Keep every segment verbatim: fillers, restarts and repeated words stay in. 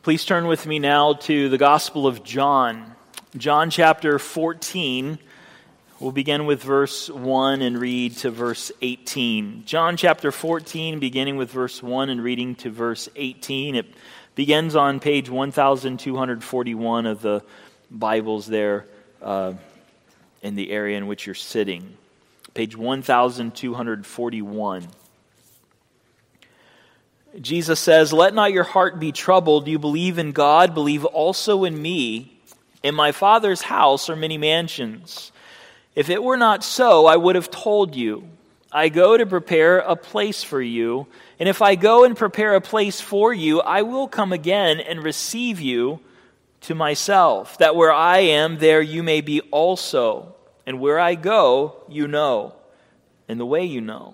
Please turn with me now to the Gospel of John. John chapter fourteen. We'll begin with verse one and read to verse eighteen. John chapter fourteen, beginning with verse one and reading to verse eighteen. It begins on page one thousand two hundred forty-one of the Bibles there uh, in the area in which you're sitting. Page one thousand two hundred forty-one. Jesus says, "Let not your heart be troubled. You believe in God, believe also in me. In my Father's house are many mansions. If it were not so, I would have told you. I go to prepare a place for you. And if I go and prepare a place for you, I will come again and receive you to myself, that where I am, there you may be also. And where I go, you know, and the way you know."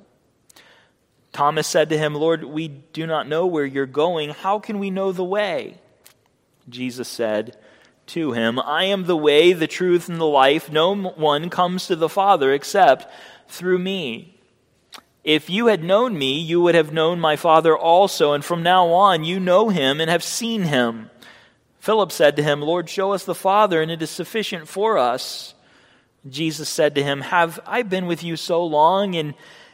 Thomas said to him, "Lord, we do not know where you're going. How can we know the way?" Jesus said to him, "I am the way, the truth, and the life. No one comes to the Father except through me. If you had known me, you would have known my Father also, and from now on you know him and have seen him." Philip said to him, "Lord, show us the Father, and it is sufficient for us." Jesus said to him, "Have I been with you so long, and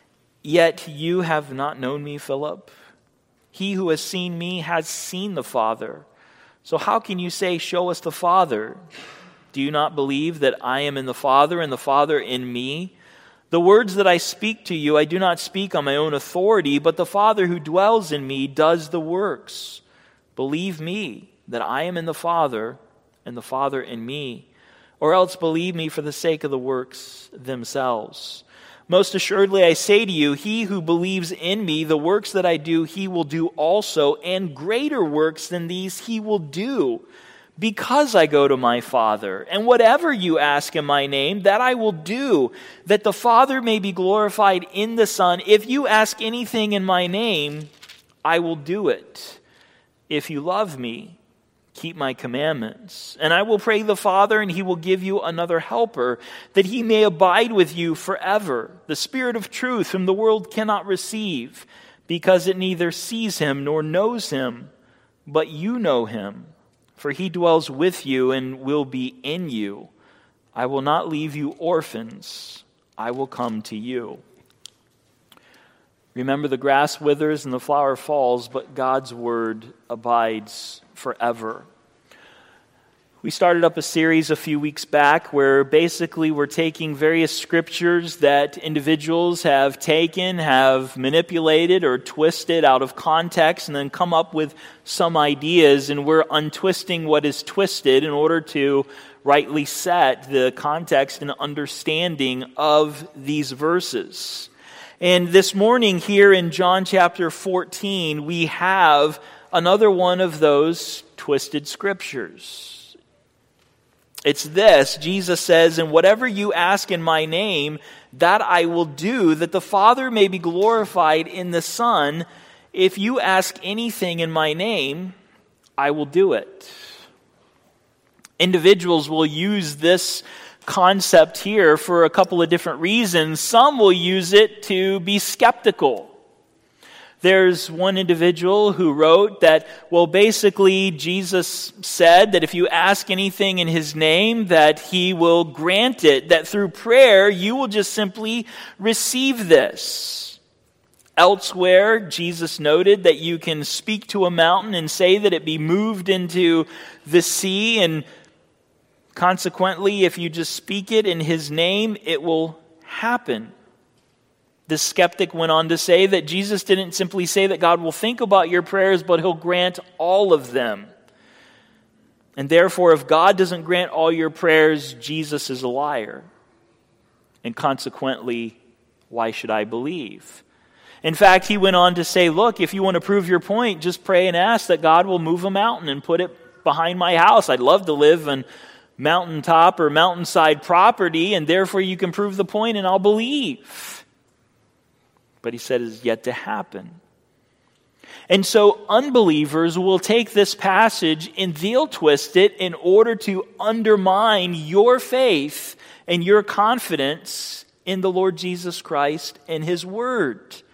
yet you have not known me, Philip? He who has seen me has seen the Father. So how can you say, 'Show us the Father'? Do you not believe that I am in the Father and the Father in me? The words that I speak to you, I do not speak on my own authority, but the Father who dwells in me does the works. Believe me that I am in the Father and the Father in me, or else believe me for the sake of the works themselves. Most assuredly, I say to you, he who believes in me, the works that I do, he will do also, and greater works than these he will do, because I go to my Father. And whatever you ask in my name, that I will do, that the Father may be glorified in the Son. If you ask anything in my name, I will do it. If you love me, keep my commandments. And I will pray the Father, and he will give you another helper, that he may abide with you forever, the Spirit of truth, whom the world cannot receive, because it neither sees him nor knows him. But you know him, for he dwells with you and will be in you. I will not leave you orphans. I will come to you." Remember, the grass withers and the flower falls, but God's word abides forever. We started up a series a few weeks back where basically we're taking various scriptures that individuals have taken, have manipulated or twisted out of context, and then come up with some ideas, and we're untwisting what is twisted in order to rightly set the context and understanding of these verses. And this morning here in John chapter fourteen, we have another one of those twisted scriptures. It's this: Jesus says, "And whatever you ask in my name, that I will do, that the Father may be glorified in the Son. If you ask anything in my name, I will do it." Individuals will use this concept here for a couple of different reasons. Some will use it to be skeptical. There's one individual who wrote that, well, basically Jesus said that if you ask anything in his name, that he will grant it, that through prayer you will just simply receive this. Elsewhere, Jesus noted that you can speak to a mountain and say that it be moved into the sea, and consequently, if you just speak it in his name, it will happen. The skeptic went on to say that Jesus didn't simply say that God will think about your prayers, but he'll grant all of them. And therefore, if God doesn't grant all your prayers, Jesus is a liar. And consequently, why should I believe? In fact, he went on to say, look, if you want to prove your point, just pray and ask that God will move a mountain and put it behind my house. I'd love to live on mountaintop or mountainside property, and therefore you can prove the point and I'll believe. But he said it is yet to happen. And so unbelievers will take this passage and they'll twist it in order to undermine your faith and your confidence in the Lord Jesus Christ and his word.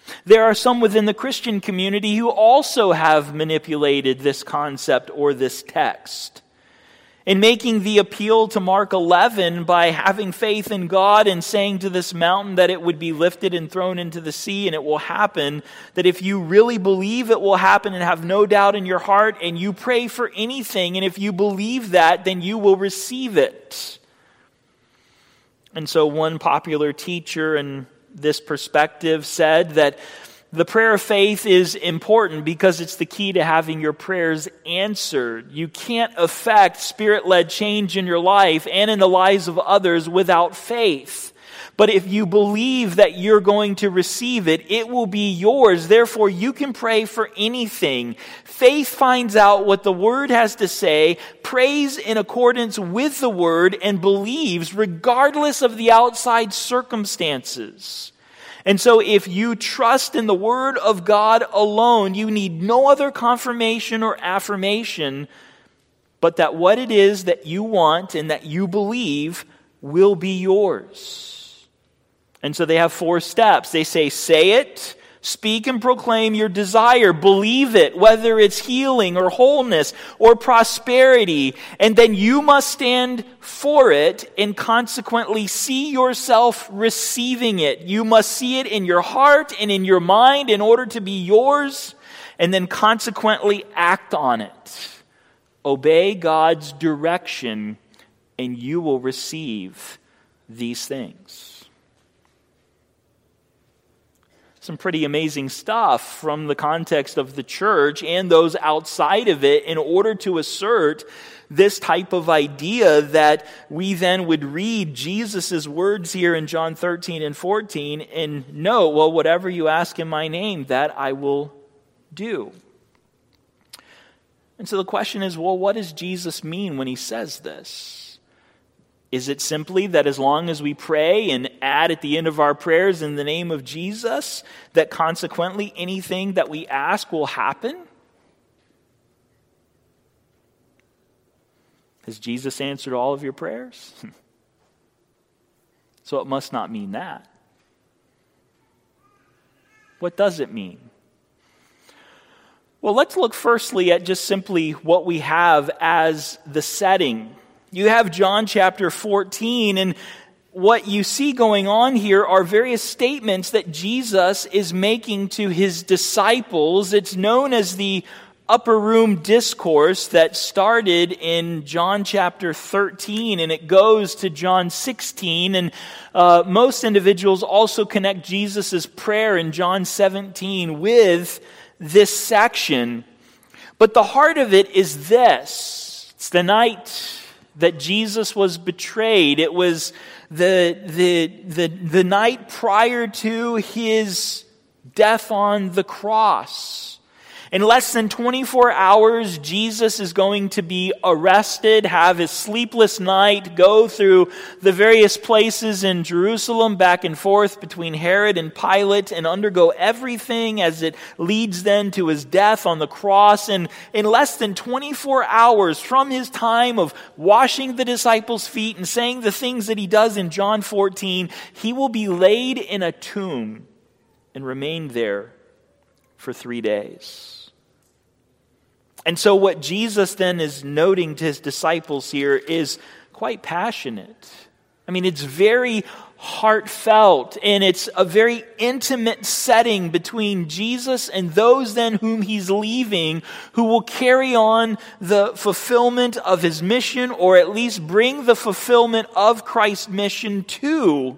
There are some within the Christian community who also have manipulated this concept or this text. In making the appeal to Mark eleven by having faith in God and saying to this mountain that it would be lifted and thrown into the sea and it will happen, that if you really believe it will happen and have no doubt in your heart and you pray for anything, and if you believe that, then you will receive it. And so one popular teacher in this perspective said that the prayer of faith is important because it's the key to having your prayers answered. You can't affect Spirit-led change in your life and in the lives of others without faith. But if you believe that you're going to receive it, it will be yours. Therefore, you can pray for anything. Faith finds out what the Word has to say, prays in accordance with the Word, and believes regardless of the outside circumstances. And so if you trust in the Word of God alone, you need no other confirmation or affirmation, but that what it is that you want and that you believe will be yours. And so they have four steps. They say, say it, speak and proclaim your desire, believe it, whether it's healing or wholeness or prosperity, and then you must stand for it and consequently see yourself receiving it. You must see it in your heart and in your mind in order to be yours, and then consequently act on it. Obey God's direction, and you will receive these things. Some pretty amazing stuff from the context of the church and those outside of it in order to assert this type of idea that we then would read Jesus' words here in John thirteen and fourteen and know, well, whatever you ask in my name, that I will do. And so the question is, well, what does Jesus mean when he says this? Is it simply that as long as we pray and add at the end of our prayers in the name of Jesus, that consequently anything that we ask will happen? Has Jesus answered all of your prayers? So it must not mean that. What does it mean? Well, let's look firstly at just simply what we have as the setting. You have John chapter fourteen, and what you see going on here are various statements that Jesus is making to his disciples. It's known as the upper room discourse that started in John chapter thirteen, and it goes to John sixteen. And uh, most individuals also connect Jesus' prayer in John seventeen with this section. But the heart of it is this. It's the night that Jesus was betrayed. It was the, the, the, the night prior to his death on the cross. In less than twenty-four hours, Jesus is going to be arrested, have his sleepless night, go through the various places in Jerusalem, back and forth between Herod and Pilate, and undergo everything as it leads then to his death on the cross. And in less than twenty-four hours from his time of washing the disciples' feet and saying the things that he does in John fourteen, he will be laid in a tomb and remain there for three days. And so what Jesus then is noting to his disciples here is quite passionate. I mean, it's very heartfelt, and it's a very intimate setting between Jesus and those then whom he's leaving, who will carry on the fulfillment of his mission, or at least bring the fulfillment of Christ's mission to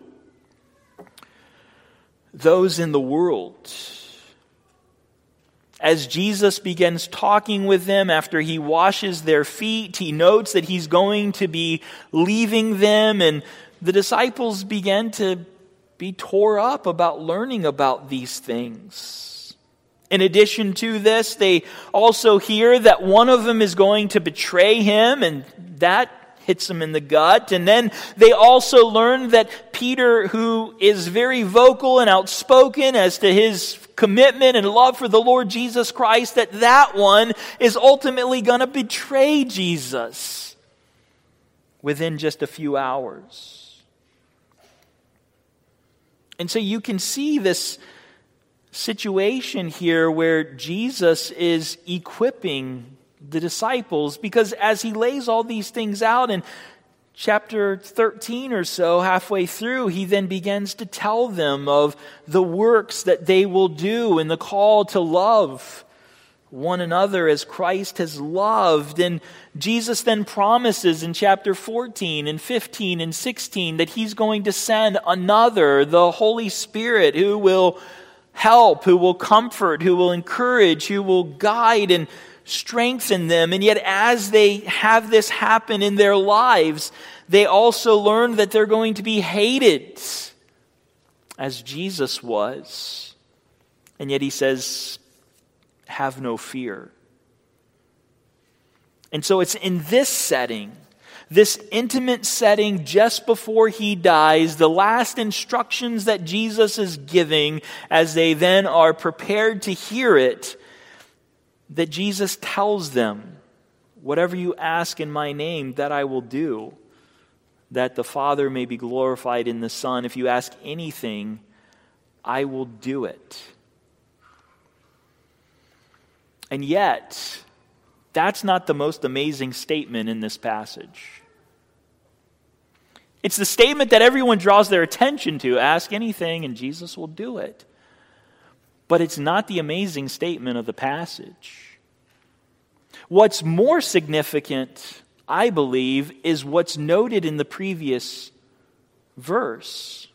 those in the world. As Jesus begins talking with them after he washes their feet, he notes that he's going to be leaving them, and the disciples begin to be tore up about learning about these things. In addition to this, they also hear that one of them is going to betray him, and that hits them in the gut. And then they also learn that Peter, who is very vocal and outspoken as to his commitment and love for the Lord Jesus Christ, that that one is ultimately going to betray Jesus within just a few hours. And so you can see this situation here where Jesus is equipping the disciples, because as he lays all these things out in chapter thirteen or so, halfway through, he then begins to tell them of the works that they will do and the call to love one another as Christ has loved. And Jesus then promises in chapter fourteen and fifteen and sixteen that he's going to send another, the Holy Spirit, who will help, who will comfort, who will encourage, who will guide and strengthen them. And yet as they have this happen in their lives, they also learn that they're going to be hated as Jesus was. And yet he says, have no fear. And so it's in this setting, this intimate setting just before he dies, the last instructions that Jesus is giving as they then are prepared to hear it, that Jesus tells them, whatever you ask in my name, that I will do, that the Father may be glorified in the Son. If you ask anything, I will do it. And yet, that's not the most amazing statement in this passage. It's the statement that everyone draws their attention to. Ask anything and Jesus will do it. But it's not the amazing statement of the passage. What's more significant, I believe, is what's noted in the previous verse.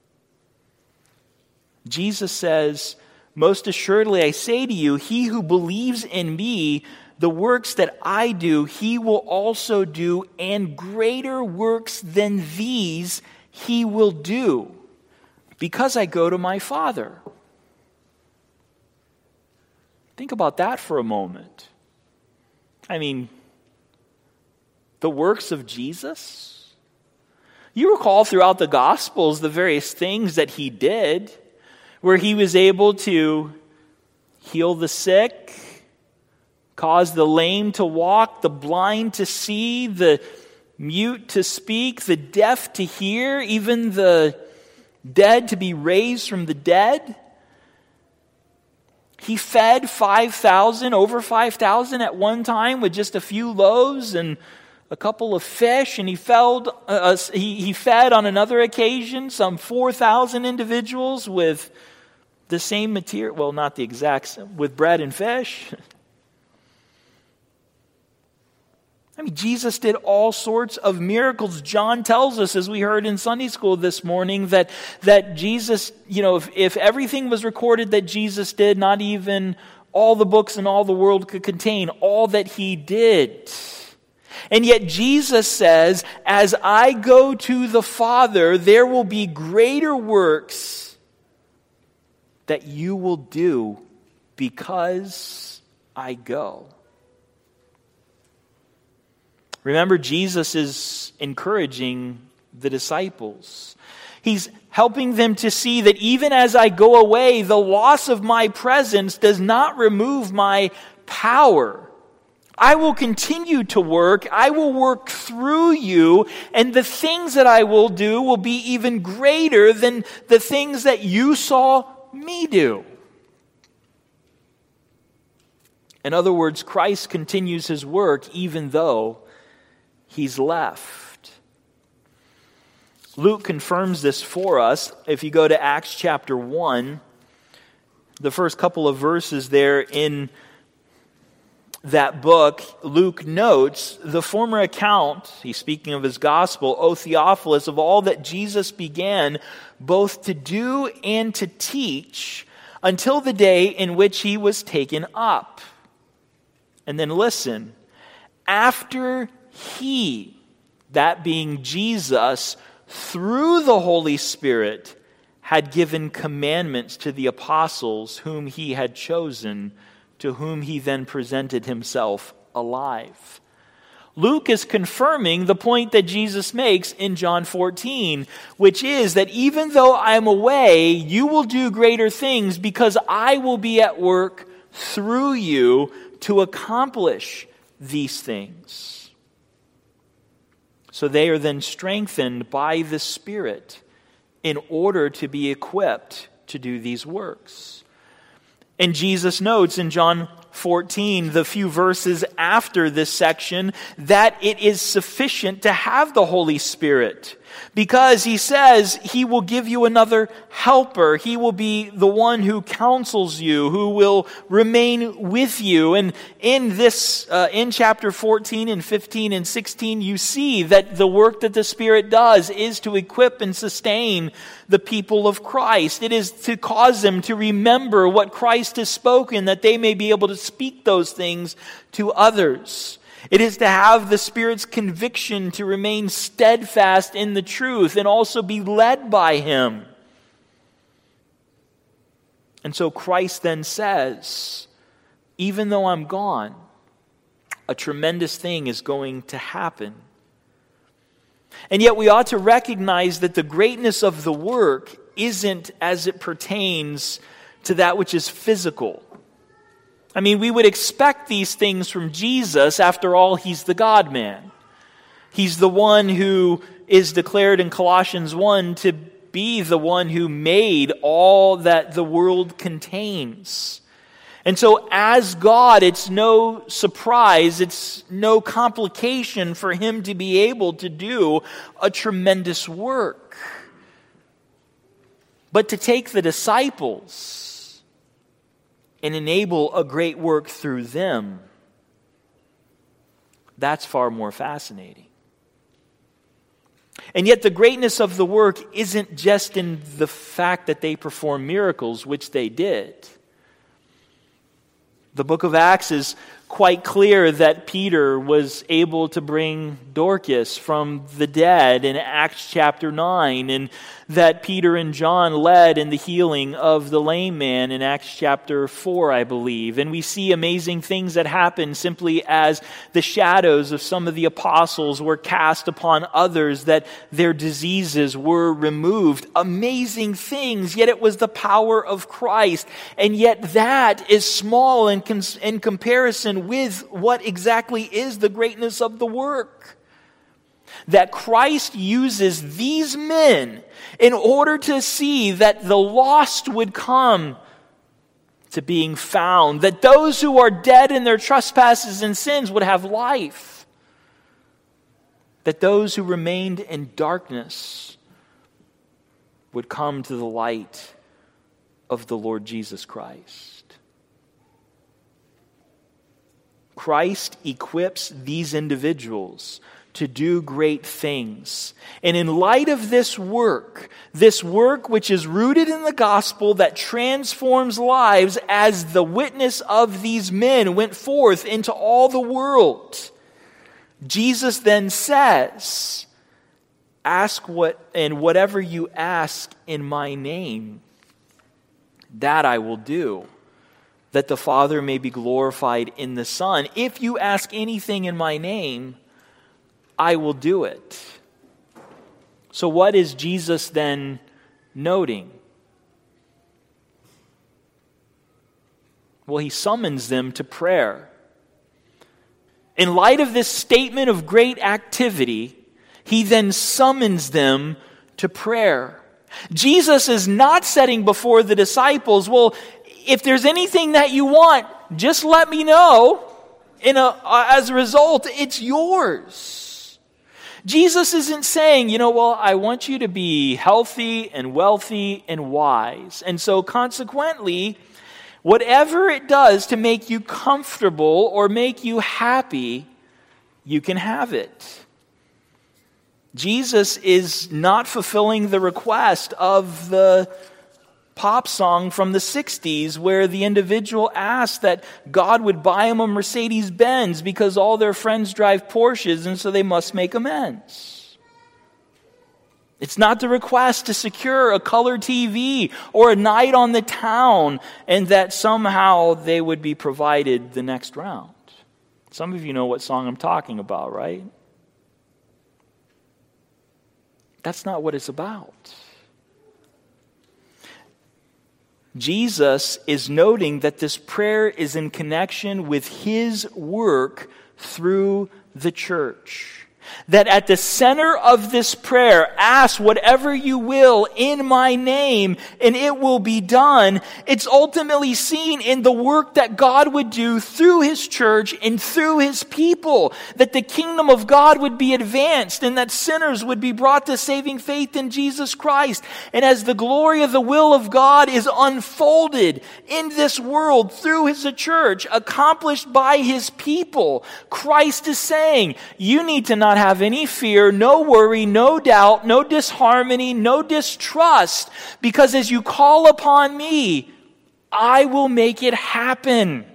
Jesus says, most assuredly I say to you, he who believes in me, the works that I do, he will also do, and greater works than these he will do, because I go to my Father. Think about that for a moment. I mean, the works of Jesus? You recall throughout the Gospels the various things that he did, where he was able to heal the sick, cause the lame to walk, the blind to see, the mute to speak, the deaf to hear, even the dead to be raised from the dead. He fed five thousand, over five thousand at one time with just a few loaves and a couple of fish, and he fed, uh, he, he fed on another occasion some four thousand individuals with the same material, well, not the exact, with bread and fish. I mean, Jesus did all sorts of miracles. John tells us, as we heard in Sunday school this morning, that, that Jesus, you know, if, if everything was recorded that Jesus did, not even all the books in all the world could contain all that he did. And yet Jesus says, as I go to the Father, there will be greater works that you will do because I go. Remember, Jesus is encouraging the disciples. He's helping them to see that even as I go away, the loss of my presence does not remove my power. I will continue to work. I will work through you, and the things that I will do will be even greater than the things that you saw me do. In other words, Christ continues his work even though he's left. Luke confirms this for us. If you go to Acts chapter one, the first couple of verses there in that book, Luke notes the former account, he's speaking of his gospel, O Theophilus, of all that Jesus began both to do and to teach until the day in which he was taken up. And then listen, after he, that being Jesus, through the Holy Spirit, had given commandments to the apostles whom he had chosen, to whom he then presented himself alive. Luke is confirming the point that Jesus makes in John fourteen, which is that even though I am away, you will do greater things because I will be at work through you to accomplish these things. So they are then strengthened by the Spirit in order to be equipped to do these works. And Jesus notes in John fourteen, the few verses after this section, that it is sufficient to have the Holy Spirit. Because he says he will give you another helper. He will be the one who counsels you, who will remain with you. And in this, uh, in chapter fourteen and fifteen and sixteen, you see that the work that the Spirit does is to equip and sustain the people of Christ. It is to cause them to remember what Christ has spoken, that they may be able to speak those things to others. It is to have the Spirit's conviction to remain steadfast in the truth and also be led by Him. And so Christ then says, even though I'm gone, a tremendous thing is going to happen. And yet we ought to recognize that the greatness of the work isn't as it pertains to that which is physical. I mean, we would expect these things from Jesus. After all, He's the God-man. He's the one who is declared in Colossians one to be the one who made all that the world contains. And so as God, it's no surprise, it's no complication for Him to be able to do a tremendous work. But to take the disciples and enable a great work through them, that's far more fascinating. And yet the greatness of the work isn't just in the fact that they perform miracles, which they did. The book of Acts is quite clear that Peter was able to bring Dorcas from the dead in Acts chapter nine, and that Peter and John led in the healing of the lame man in Acts chapter four, I believe. And we see amazing things that happen simply as the shadows of some of the apostles were cast upon others, that their diseases were removed. Amazing things, yet it was the power of Christ. And yet that is small in, cons- in comparison with what exactly is the greatness of the work. That Christ uses these men in order to see that the lost would come to being found, that those who are dead in their trespasses and sins would have life, that those who remained in darkness would come to the light of the Lord Jesus Christ. Christ equips these individuals to do great things. And in light of this work, this work which is rooted in the gospel that transforms lives, as the witness of these men went forth into all the world, Jesus then says, ask what, and whatever you ask in my name, that I will do, that the Father may be glorified in the Son. If you ask anything in my name, I will do it. So what is Jesus then noting? Well, He summons them to prayer. In light of this statement of great activity, He then summons them to prayer. Jesus is not setting before the disciples, well, if there's anything that you want, just let me know. In a, as a result, it's yours. Jesus isn't saying, you know, well, I want you to be healthy and wealthy and wise. And so consequently, whatever it does to make you comfortable or make you happy, you can have it. Jesus is not fulfilling the request of the pop song from the sixties where the individual asked that God would buy him a Mercedes-Benz because all their friends drive Porsches and so they must make amends. It's not the request to secure a color T V or a night on the town and that somehow they would be provided the next round. Some of you know what song I'm talking about, right? That's not what it's about. Jesus is noting that this prayer is in connection with His work through the church. that at the center of this prayer, ask whatever you will in my name and it will be done, it's ultimately seen in the work that God would do through his church and through his people, that the kingdom of God would be advanced and that sinners would be brought to saving faith in Jesus Christ. And as the glory of the will of God is unfolded in this world through his church, accomplished by his people, Christ is saying, you need to not have any fear, no worry, no doubt, no disharmony, no distrust, because as you call upon me, I will make it happen.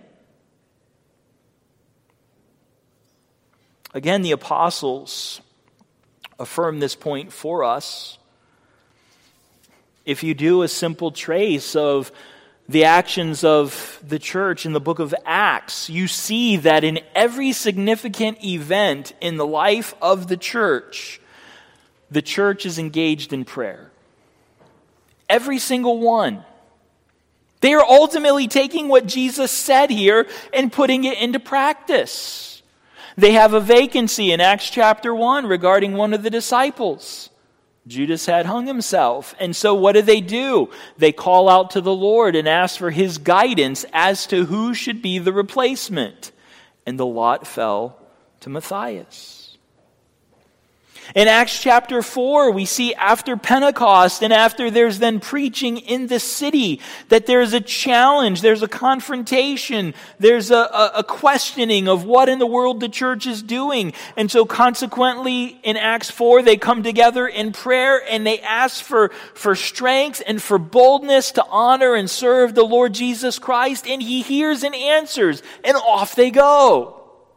Again, the apostles affirm this point for us. If you do a simple trace of the actions of the church in the book of Acts, you see that in every significant event in the life of the church, the church is engaged in prayer. Every single one. They are ultimately taking what Jesus said here and putting it into practice. They have a vacancy in Acts chapter one regarding one of the disciples. Judas had hung himself. And so what do they do? They call out to the Lord and ask for his guidance as to who should be the replacement. And the lot fell to Matthias. In Acts chapter four, we see after Pentecost and after there's then preaching in the city that there's a challenge, there's a confrontation, there's a, a, a questioning of what in the world the church is doing. And so consequently in Acts four, they come together in prayer and they ask for, for strength and for boldness to honor and serve the Lord Jesus Christ. And he hears and answers, and off they go.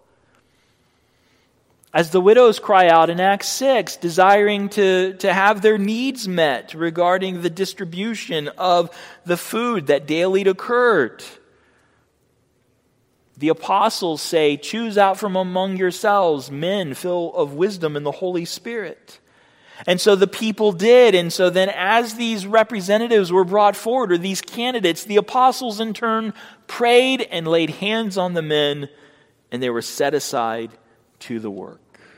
As the widows cry out in Acts six, desiring to, to have their needs met regarding the distribution of the food that daily occurred. The apostles say, choose out from among yourselves men full of wisdom and the Holy Spirit. And so the people did. And so then as these representatives were brought forward, or these candidates, the apostles in turn prayed and laid hands on the men, and they were set aside to the work.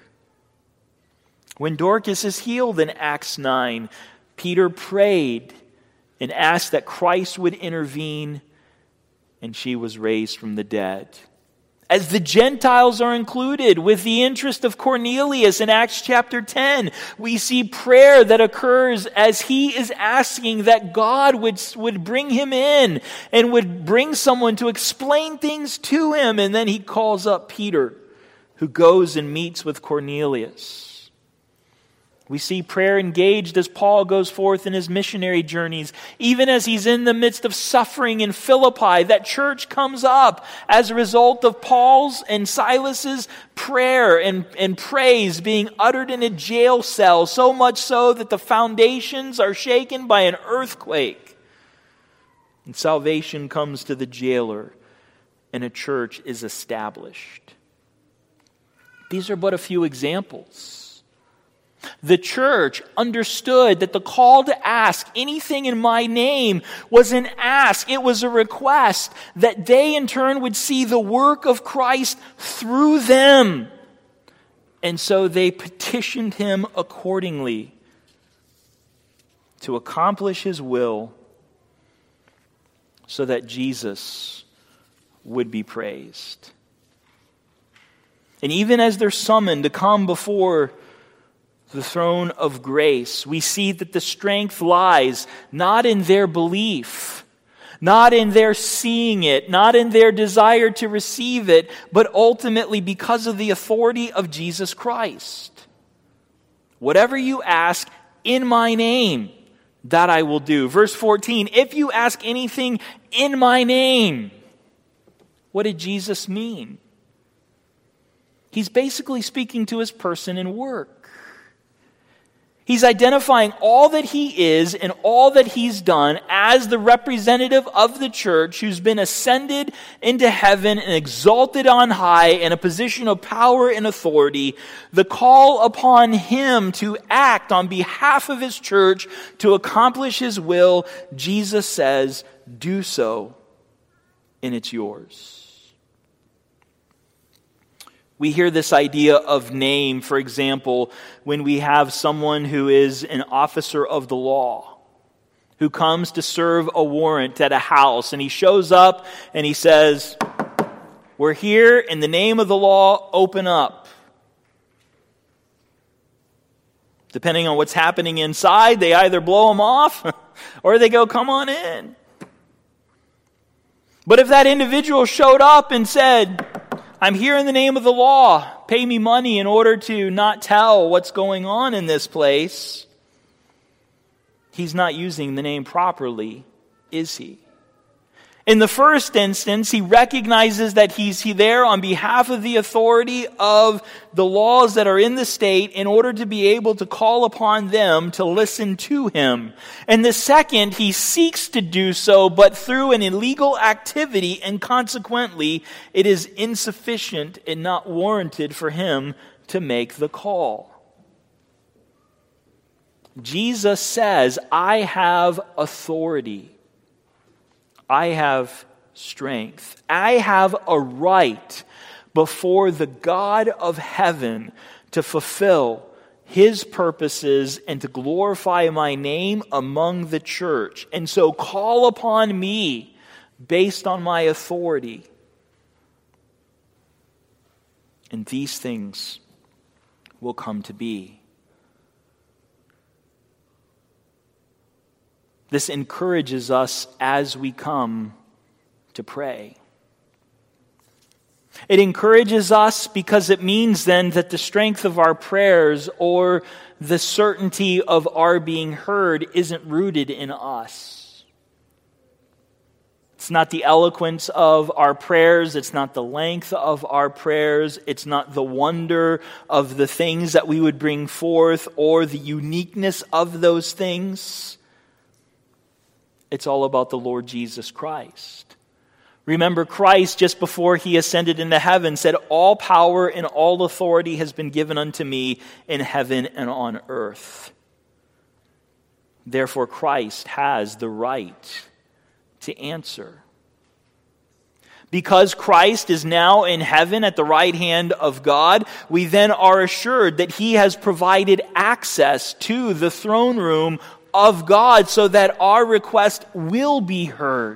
When Dorcas is healed in Acts nine, Peter prayed and asked that Christ would intervene, and she was raised from the dead. As the Gentiles are included with the interest of Cornelius in Acts chapter ten, we see prayer that occurs as he is asking that God would, would bring him in and would bring someone to explain things to him. And then he calls up Peter, who goes and meets with Cornelius. We see prayer engaged as Paul goes forth in his missionary journeys. Even as he's in the midst of suffering in Philippi, that church comes up as a result of Paul's and Silas's prayer and, and praise being uttered in a jail cell, so much so that the foundations are shaken by an earthquake. And salvation comes to the jailer, and a church is established. These are but a few examples. The church understood that the call to ask anything in my name was an ask. It was a request that they in turn would see the work of Christ through them. And so they petitioned him accordingly to accomplish his will so that Jesus would be praised. And even as they're summoned to come before the throne of grace, we see that the strength lies not in their belief, not in their seeing it, not in their desire to receive it, but ultimately because of the authority of Jesus Christ. Whatever you ask in my name, that I will do. Verse fourteen, if you ask anything in my name, what did Jesus mean? He's basically speaking to his person and work. He's identifying all that he is and all that he's done as the representative of the church who's been ascended into heaven and exalted on high in a position of power and authority. The call upon him to act on behalf of his church to accomplish his will, Jesus says, do so, and it's yours. We hear this idea of name, for example, when we have someone who is an officer of the law, who comes to serve a warrant at a house, and he shows up and he says, "We're here in the name of the law, open up." Depending on what's happening inside, they either blow him off or they go, "Come on in." But if that individual showed up and said, "I'm here in the name of the law, pay me money in order to not tell what's going on in this place," he's not using the name properly, is he? In the first instance, he recognizes that he's there on behalf of the authority of the laws that are in the state in order to be able to call upon them to listen to him. And the second, he seeks to do so, but through an illegal activity, and consequently, it is insufficient and not warranted for him to make the call. Jesus says, "I have authority. I have strength. I have a right before the God of heaven to fulfill His purposes and to glorify my name among the church. And so call upon me based on my authority. And these things will come to be." This encourages us as we come to pray. It encourages us because it means then that the strength of our prayers or the certainty of our being heard isn't rooted in us. It's not the eloquence of our prayers. It's not the length of our prayers. It's not the wonder of the things that we would bring forth or the uniqueness of those things. It's all about the Lord Jesus Christ. Remember, Christ, just before He ascended into heaven, said, "All power and all authority has been given unto me in heaven and on earth." Therefore, Christ has the right to answer. Because Christ is now in heaven at the right hand of God, we then are assured that He has provided access to the throne room of God so that our request will be heard.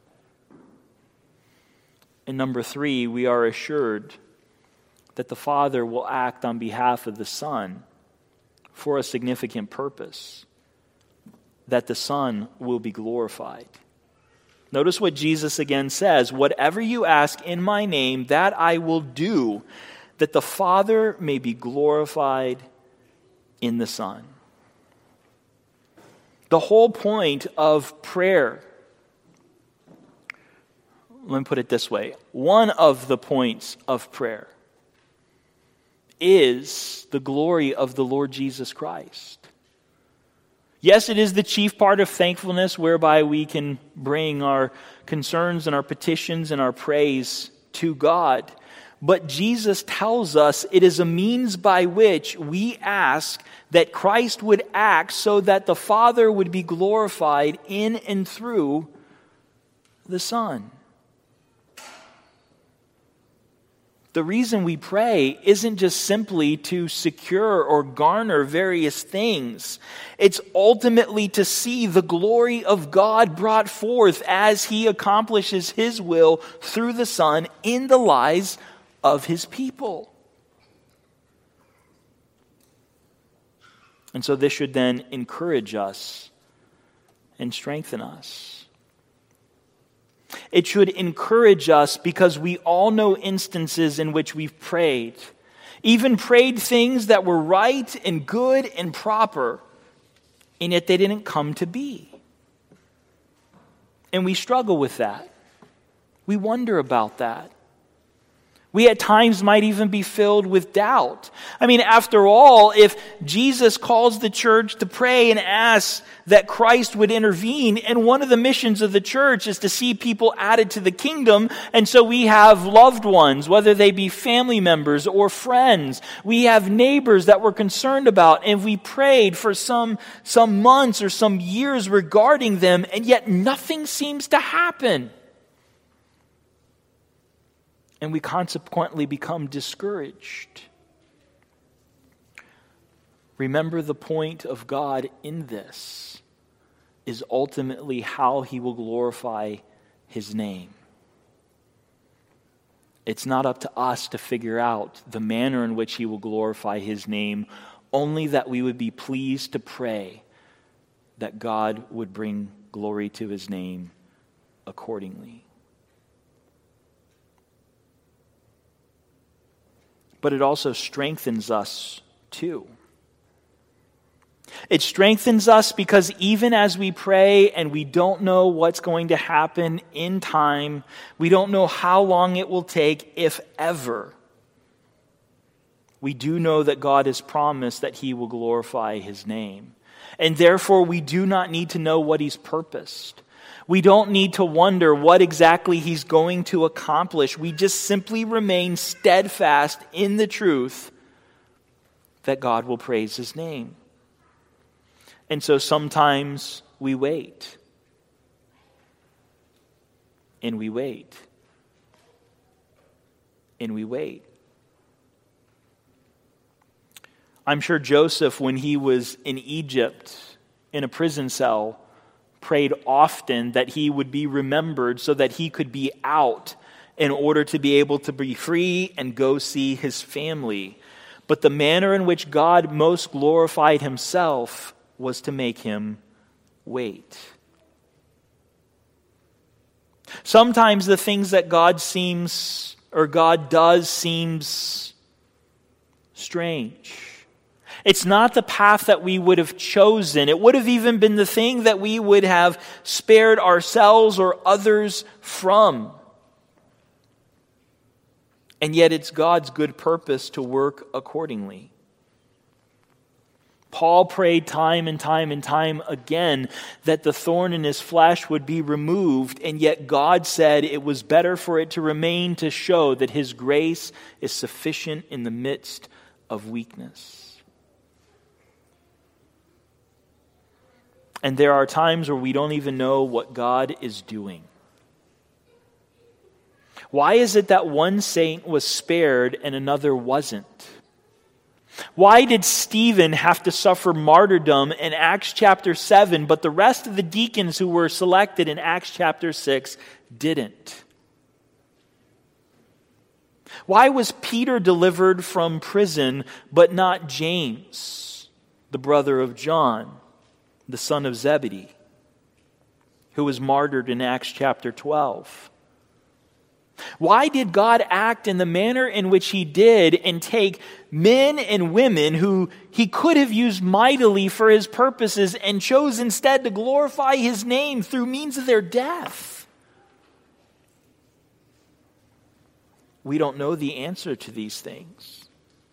And number three, we are assured that the Father will act on behalf of the Son for a significant purpose, that the Son will be glorified. Notice what Jesus again says, "Whatever you ask in my name, that I will do, that the Father may be glorified in the Son." The whole point of prayer, let me put it this way, one of the points of prayer is the glory of the Lord Jesus Christ. Yes, it is the chief part of thankfulness whereby we can bring our concerns and our petitions and our praise to God. But Jesus tells us it is a means by which we ask that Christ would act so that the Father would be glorified in and through the Son. The reason we pray isn't just simply to secure or garner various things. It's ultimately to see the glory of God brought forth as He accomplishes His will through the Son in the lives of His people. And so this should then encourage us and strengthen us. It should encourage us because we all know instances in which we've prayed, even prayed things that were right and good and proper, and yet they didn't come to be. And we struggle with that. We wonder about that. We at times might even be filled with doubt. I mean, after all, if Jesus calls the church to pray and asks that Christ would intervene, and one of the missions of the church is to see people added to the kingdom, and so we have loved ones, whether they be family members or friends. We have neighbors that we're concerned about, and we prayed for some, some months or some years regarding them, and yet nothing seems to happen. and we consequently become discouraged. Remember, the point of God in this is ultimately how he will glorify his name. It's not up to us to figure out the manner in which he will glorify his name, only that we would be pleased to pray that God would bring glory to his name accordingly. But it also strengthens us too. It strengthens us because even as we pray and we don't know what's going to happen in time, we don't know how long it will take, if ever, we do know that God has promised that he will glorify his name. And therefore, we do not need to know what he's purposed. We don't need to wonder what exactly he's going to accomplish. We just simply remain steadfast in the truth that God will praise his name. And so sometimes we wait. And we wait. And we wait. I'm sure Joseph, when he was in Egypt in a prison cell, prayed often that he would be remembered so that he could be out in order to be able to be free and go see his family. But the manner in which God most glorified himself was to make him wait. Sometimes the things that God seems, or God does, seems strange. It's not the path that we would have chosen. It would have even been the thing that we would have spared ourselves or others from. And yet it's God's good purpose to work accordingly. Paul prayed time and time and time again that the thorn in his flesh would be removed, and yet God said it was better for it to remain to show that his grace is sufficient in the midst of weakness. And there are times where we don't even know what God is doing. Why is it that one saint was spared and another wasn't? Why did Stephen have to suffer martyrdom in Acts chapter seven, but the rest of the deacons who were selected in Acts chapter six didn't? Why was Peter delivered from prison, but not James, the brother of John, the son of Zebedee, who was martyred in Acts chapter twelve? Why did God act in the manner in which he did and take men and women who he could have used mightily for his purposes and chose instead to glorify his name through means of their death? We don't know the answer to these things.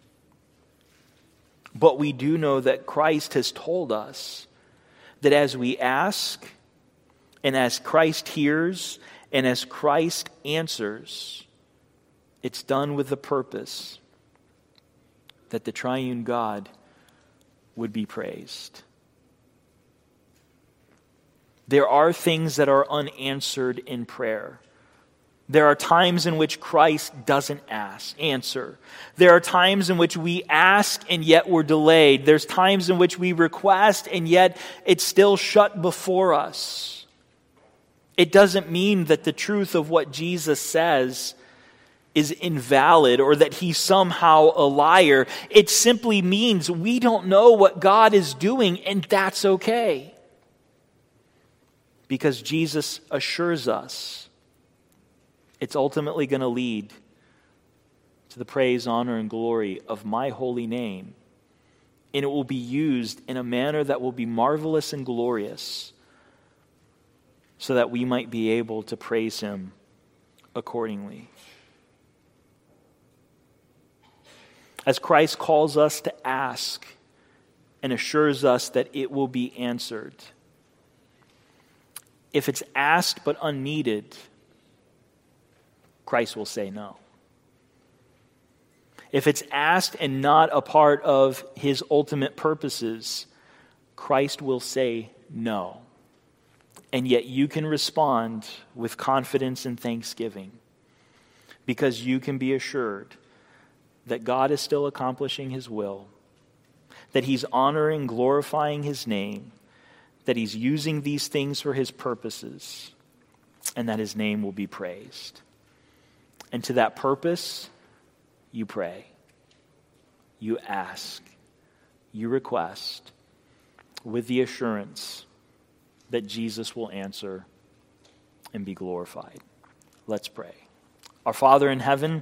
But we do know that Christ has told us that as we ask and as Christ hears and as Christ answers, it's done with the purpose that the triune God would be praised. There are things that are unanswered in prayer. There are times in which Christ doesn't ask, answer. There are times in which we ask and yet we're delayed. There's times in which we request and yet it's still shut before us. It doesn't mean that the truth of what Jesus says is invalid or that he's somehow a liar. It simply means we don't know what God is doing, and that's okay. Because Jesus assures us it's ultimately going to lead to the praise, honor, and glory of my holy name. And it will be used in a manner that will be marvelous and glorious, so that we might be able to praise him accordingly. As Christ calls us to ask and assures us that it will be answered, if it's asked but unneeded, Christ will say no. If it's asked and not a part of his ultimate purposes, Christ will say no. And yet you can respond with confidence and thanksgiving, because you can be assured that God is still accomplishing his will, that he's honoring, glorifying his name, that he's using these things for his purposes, and that his name will be praised. And to that purpose, you pray, you ask, you request, with the assurance that Jesus will answer and be glorified. Let's pray. Our Father in heaven,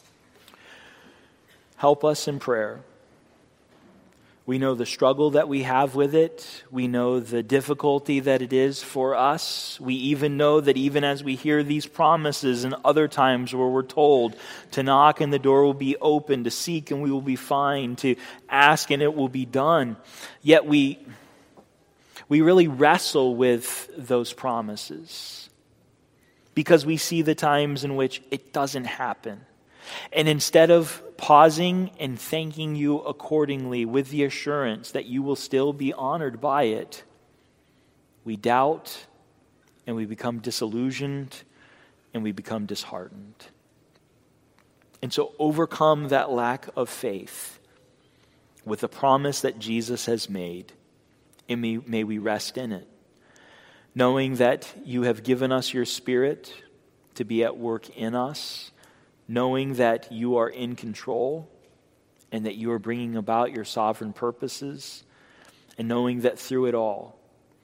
help us in prayer. We know the struggle that we have with it. We know the difficulty that it is for us. We even know that even as we hear these promises and other times where we're told to knock and the door will be open, to seek and we will be found, to ask and it will be done. Yet we, we really wrestle with those promises because we see the times in which it doesn't happen. And instead of pausing and thanking you accordingly with the assurance that you will still be honored by it, we doubt and we become disillusioned and we become disheartened. And so overcome that lack of faith with the promise that Jesus has made, and may, may we rest in it, knowing that you have given us your Spirit to be at work in us, knowing that you are in control and that you are bringing about your sovereign purposes, and knowing that through it all,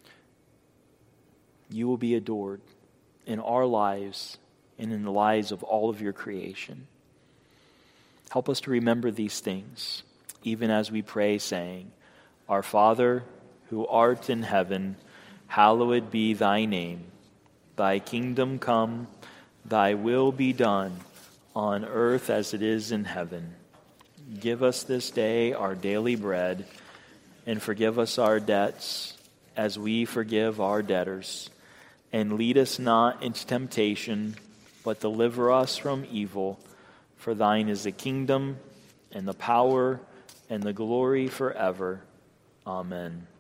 you will be adored in our lives and in the lives of all of your creation. Help us to remember these things, even as we pray, saying, Our Father, who art in heaven, hallowed be thy name. Thy kingdom come, thy will be done, on earth as it is in heaven. Give us this day our daily bread, and forgive us our debts as we forgive our debtors. And lead us not into temptation, but deliver us from evil. For thine is the kingdom, and the power, and the glory forever. Amen.